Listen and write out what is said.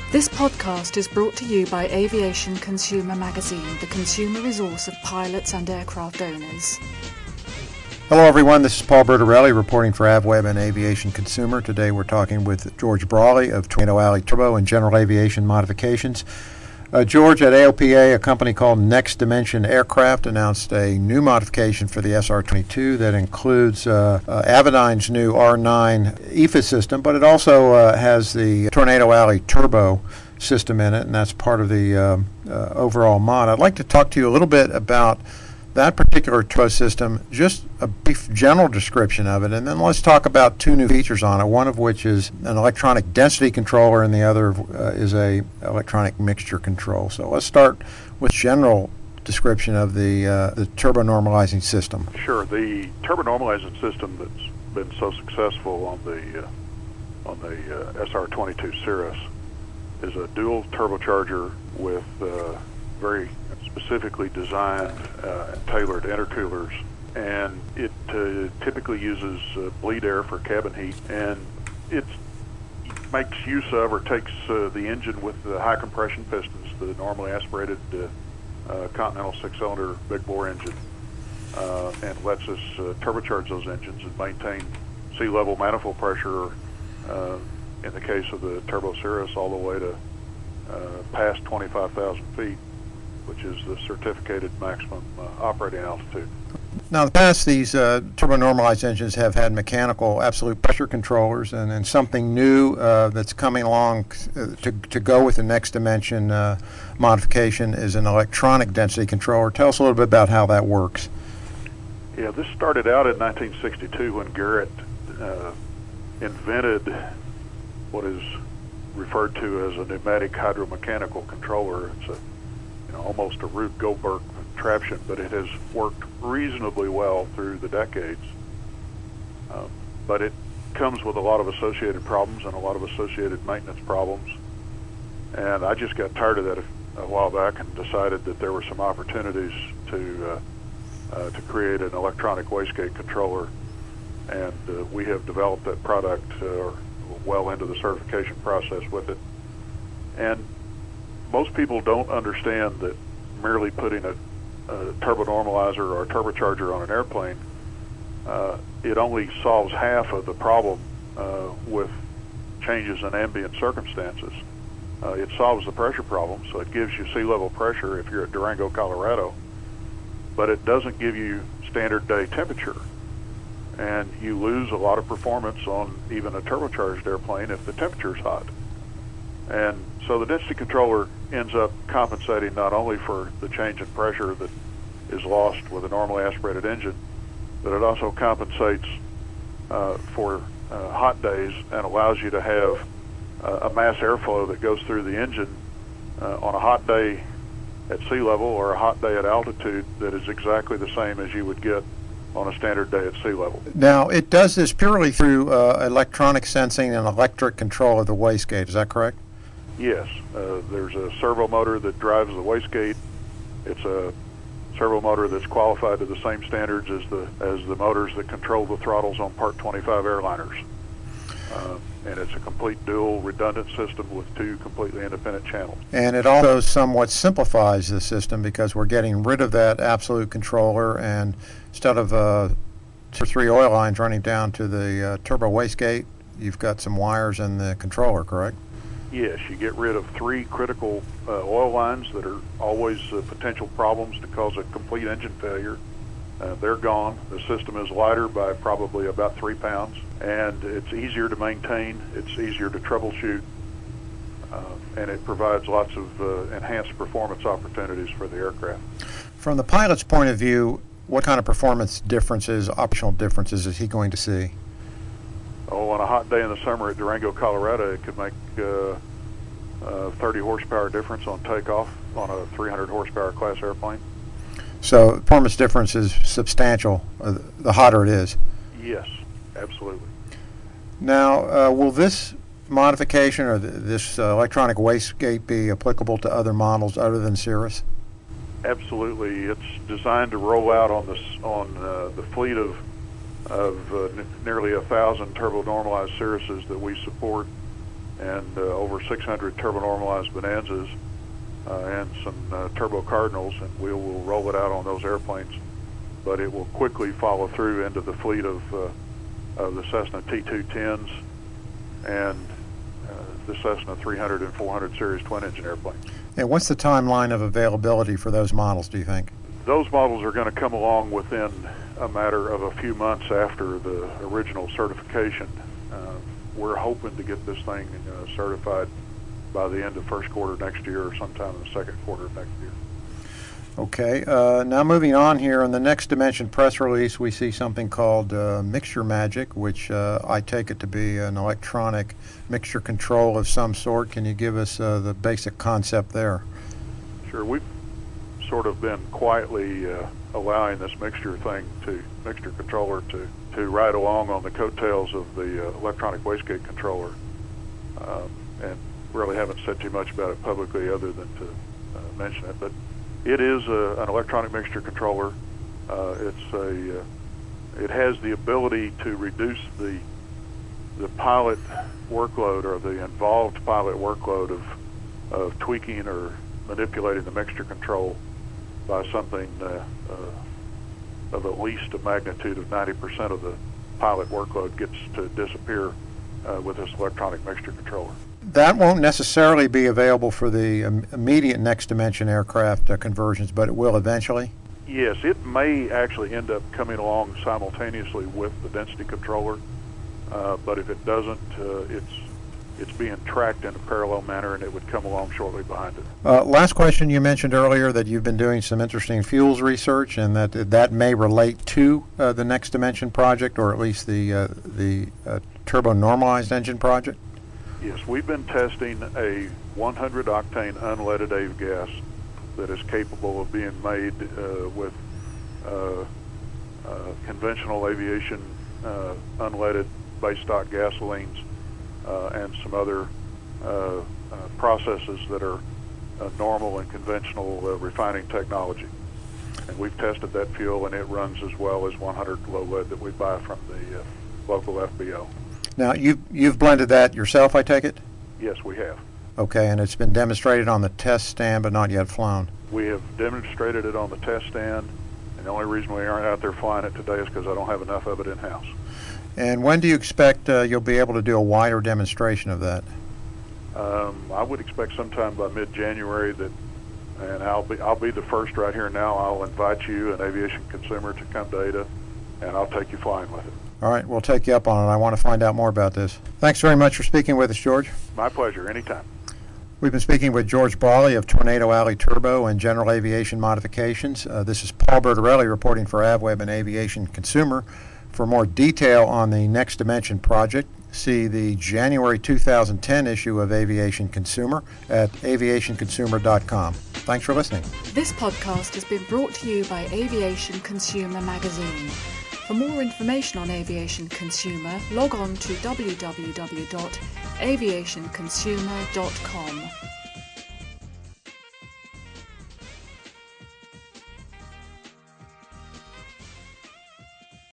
This podcast is brought to you by Aviation Consumer Magazine, the consumer resource of pilots and aircraft owners. Hello everyone, this is Paul Bertorelli reporting for AvWeb and Aviation Consumer. Today we're talking with George Brawley of Tornado Alley Turbo and General Aviation Modifications. George, at AOPA, a company called Next Dimension Aircraft announced a new modification for the SR-22 that includes Avidyne's new R9 EFIS system, but it also has the Tornado Alley Turbo system in it, and that's part of the overall mod. I'd like to talk to you a little bit about that particular turbo system, just a brief general description of it, and then let's talk about two new features on it, one of which is an electronic density controller and the other is a electronic mixture control. So let's start with general description of the turbo normalizing system. Sure. The turbo normalizing system that's been so successful on the SR-22 Cirrus is a dual turbocharger with very specifically designed and tailored intercoolers, and it typically uses bleed air for cabin heat, and it makes use of or takes the engine with the high compression pistons, the normally aspirated Continental six-cylinder big bore engine, and lets us turbocharge those engines and maintain sea level manifold pressure in the case of the Turbo Cirrus all the way to past 25,000 feet, which is the certificated maximum operating altitude. Now, in the past, these turbo normalized engines have had mechanical absolute pressure controllers, and something new that's coming along to go with the Next Dimension modification is an electronic density controller. Tell us a little bit about how that works. Yeah, this started out in 1962 when Garrett invented what is referred to as a pneumatic hydromechanical controller. It's almost a Rube Goldberg contraption, but it has worked reasonably well through the decades. But it comes with a lot of associated problems and a lot of associated maintenance problems. And I just got tired of that a while back and decided that there were some opportunities to create an electronic wastegate controller. And we have developed that product well into the certification process with it. And most people don't understand that merely putting a turbo normalizer or a turbocharger on an airplane, it only solves half of the problem with changes in ambient circumstances. It solves the pressure problem, so it gives you sea level pressure if you're at Durango, Colorado, but it doesn't give you standard day temperature. And you lose a lot of performance on even a turbocharged airplane if the temperature's hot. And so the density controller ends up compensating not only for the change in pressure that is lost with a normally aspirated engine, but it also compensates for hot days and allows you to have a mass airflow that goes through the engine on a hot day at sea level or a hot day at altitude that is exactly the same as you would get on a standard day at sea level. Now, it does this purely through electronic sensing and electric control of the wastegate, is that correct? Yes, there's a servo motor that drives the wastegate. It's a servo motor that's qualified to the same standards as the motors that control the throttles on Part 25 airliners. And it's a complete dual redundant system with two completely independent channels. And it also somewhat simplifies the system because we're getting rid of that absolute controller, and instead of 2 or 3 oil lines running down to the turbo wastegate, you've got some wires in the controller, correct? Yes, you get rid of 3 critical oil lines that are always potential problems to cause a complete engine failure. They're gone. The system is lighter by probably about 3 pounds, and it's easier to maintain, it's easier to troubleshoot, and it provides lots of enhanced performance opportunities for the aircraft. From the pilot's point of view, what kind of performance differences, optional differences is he going to see? Oh, on a hot day in the summer at Durango, Colorado, it could make 30 horsepower difference on takeoff on a 300 horsepower class airplane. So performance difference is substantial the hotter it is? Yes, absolutely. Now, will this modification or this electronic wastegate be applicable to other models other than Cirrus? Absolutely. It's designed to roll out on the fleet of nearly 1,000 turbo normalized Cirruses that we support and over 600 turbo-normalized Bonanzas and some Turbo Cardinals, and we will roll it out on those airplanes. But it will quickly follow through into the fleet of the Cessna T210s and the Cessna 300 and 400 series twin-engine airplanes. And what's the timeline of availability for those models, do you think? Those models are going to come along within a matter of a few months after the original certification. We're hoping to get this thing certified by the end of first quarter next year or sometime in the second quarter of next year. Okay, now moving on here, in the Next Dimension press release, we see something called Mixture Magic, which I take it to be an electronic mixture control of some sort. Can you give us the basic concept there? Sure. We've sort of been quietly allowing this mixture controller to ride along on the coattails of the electronic wastegate controller, and really haven't said too much about it publicly other than to mention it. But it is an electronic mixture controller. It has the ability to reduce the pilot workload, or the involved pilot workload of tweaking or manipulating the mixture control by something of at least a magnitude of 90% of the pilot workload gets to disappear with this electronic mixture controller. That won't necessarily be available for the immediate Next Dimension aircraft conversions, but it will eventually? Yes, it may actually end up coming along simultaneously with the density controller, but if it doesn't, it's being tracked in a parallel manner, and it would come along shortly behind it. Last question, you mentioned earlier that you've been doing some interesting fuels research, and that may relate to the Next Dimension project, or at least the turbo-normalized engine project? Yes, we've been testing a 100-octane unleaded avgas that is capable of being made with conventional aviation unleaded base stock gasolines and some other processes that are normal and conventional refining technology. And we've tested that fuel, and it runs as well as 100 low lead that we buy from the local FBO. Now, you've blended that yourself, I take it? Yes, we have. Okay, and it's been demonstrated on the test stand but not yet flown? We have demonstrated it on the test stand, and the only reason we aren't out there flying it today is because I don't have enough of it in-house. And when do you expect you'll be able to do a wider demonstration of that? I would expect sometime by mid-January and I'll be the first right here now. I'll invite you, an aviation consumer, to come to Ada, and I'll take you flying with it. All right, we'll take you up on it. I want to find out more about this. Thanks very much for speaking with us, George. My pleasure, anytime. We've been speaking with George Brawley of Tornado Alley Turbo and General Aviation Modifications. This is Paul Bertorelli reporting for AvWeb and Aviation Consumer. For more detail on the Next Dimension project, see the January 2010 issue of Aviation Consumer at aviationconsumer.com. Thanks for listening. This podcast has been brought to you by Aviation Consumer magazine. For more information on Aviation Consumer, log on to www.aviationconsumer.com.